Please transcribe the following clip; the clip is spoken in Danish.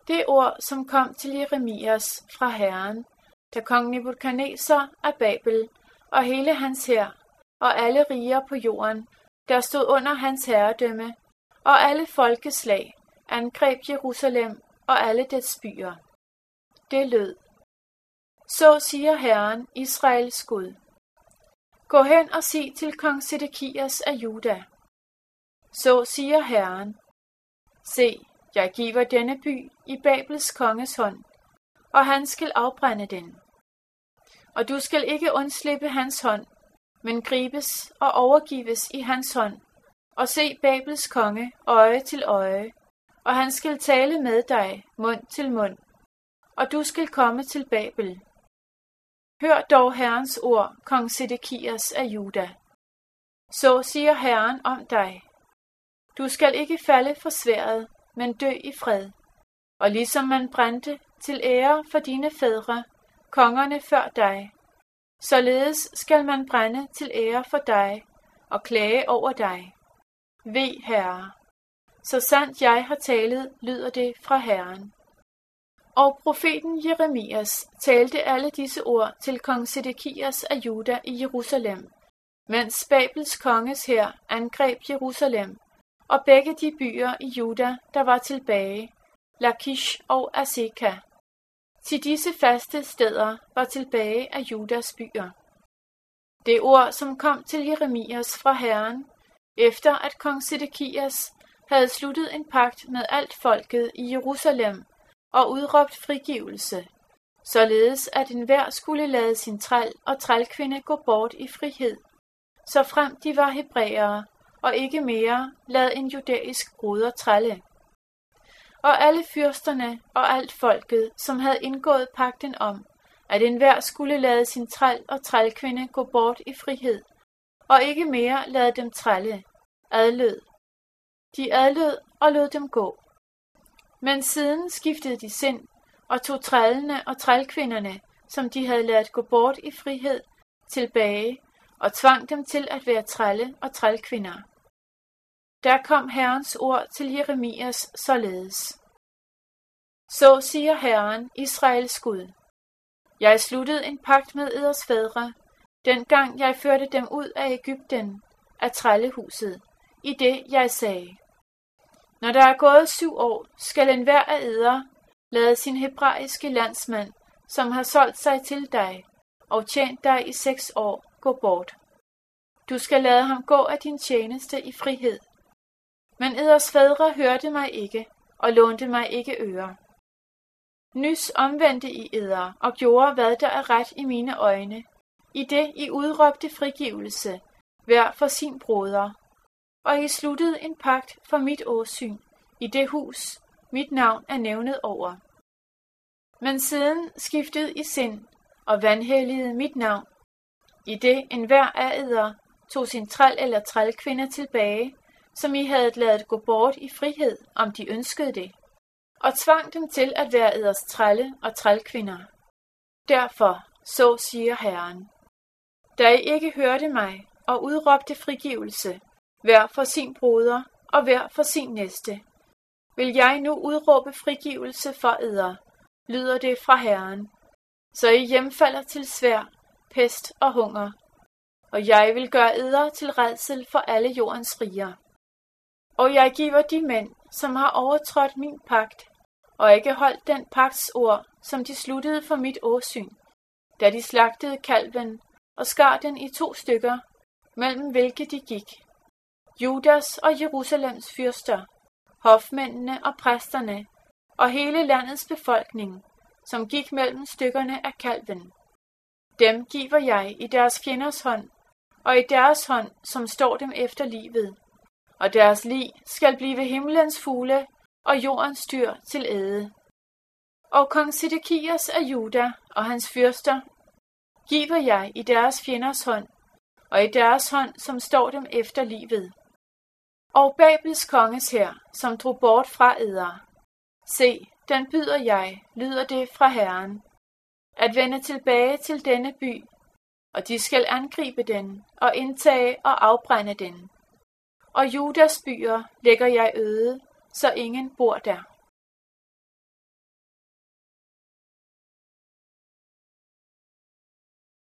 Det ord, som kom til Jeremias fra Herren, da kong Nebukadnesar af Babel og hele hans hær og alle riger på jorden, der stod under hans herredømme, og alle folkeslag angreb Jerusalem og alle dets byer. Det lød: Så siger Herren, Israels Gud: Gå hen og sig til kong Sedekias af Juda. Så siger Herren: Se, jeg giver denne by i Babels konges hånd, og han skal afbrænde den. Og du skal ikke undslippe hans hånd, men gribes og overgives i hans hånd, og se Babels konge øje til øje, og han skal tale med dig mund til mund, og du skal komme til Babel. Hør dog Herrens ord, kong Sedekias af Juda. Så siger Herren om dig: Du skal ikke falde for sværdet, men dø i fred. Og ligesom man brændte til ære for dine fædre, kongerne før dig, således skal man brænde til ære for dig og klage over dig. Ve, Herre, så sandt jeg har talet, lyder det fra Herren. Og profeten Jeremias talte alle disse ord til kong Sedekias af Juda i Jerusalem, mens Babels konges hær angreb Jerusalem, og begge de byer i Juda, der var tilbage, Lakish og Azeka. Til disse faste steder var tilbage af Judas byer. Det ord, som kom til Jeremias fra Herren, efter at kong Sedekias havde sluttet en pagt med alt folket i Jerusalem og udråbt frigivelse, således at enhver skulle lade sin træl og trælkvinde gå bort i frihed, så frem de var hebræere, og ikke mere lad en judæisk broder trælle. Og alle fyrsterne og alt folket, som havde indgået pagten om, at enhver skulle lade sin træl og trælkvinde gå bort i frihed, og ikke mere lade dem trælle, adlød. De adlød og lod dem gå. Men siden skiftede de sind og tog trællene og trælkvinderne, som de havde ladet gå bort i frihed, tilbage og tvang dem til at være trælle og trælkvinder. Der kom Herrens ord til Jeremias således: Så siger Herren, Israels Gud: Jeg sluttede en pagt med eders fædre, dengang jeg førte dem ud af Egypten, af trællehuset, i det jeg sagde: Når der er gået 7 år, skal enhver af eder lade sin hebraiske landsmand, som har solgt sig til dig og tjent dig i 6 år, gå bort. Du skal lade ham gå af din tjeneste i frihed. Men eders fædre hørte mig ikke og lånte mig ikke øre. Nys omvendte I eder og gjorde, hvad der er ret i mine øjne, i det I udråbte frigivelse, hver for sin broder, og I sluttede en pagt for mit åsyn, i det hus, mit navn er nævnet over. Men siden skiftede I sind og vanhelligede mit navn, i det enhver af eder tog sin træl eller trælkvinde tilbage, som I havde ladet gå bort i frihed, om de ønskede det, og tvang dem til at være eders trælle og trælkvinder. Derfor, så siger Herren: Da I ikke hørte mig og udråbte frigivelse, hver for sin broder og hver for sin næste, vil jeg nu udråbe frigivelse for eder, lyder det fra Herren, så I hjemfalder til sværd, pest og hunger, og jeg vil gøre eder til rædsel for alle jordens riger. Og jeg giver de mænd, som har overtrådt min pagt, og ikke holdt den pagts ord, som de sluttede for mit åsyn, da de slagtede kalven og skar den i 2 stykker, mellem hvilke de gik. Judas og Jerusalems fyrster, hofmændene og præsterne, og hele landets befolkning, som gik mellem stykkerne af kalven. Dem giver jeg i deres fjenders hånd, og i deres hånd, som står dem efter livet, og deres lig skal blive himlens fugle og jordens dyr til æde. Og kong Sedekias af Juda og hans fyrster giver jeg i deres fjenders hånd, og i deres hånd, som står dem efter livet. Og Babels konges hær, som drog bort fra eder. Se, den byder jeg, lyder det fra Herren, at vende tilbage til denne by, og de skal angribe den, og indtage og afbrænde den. Og Judas byer lægger jeg øde, så ingen bor der.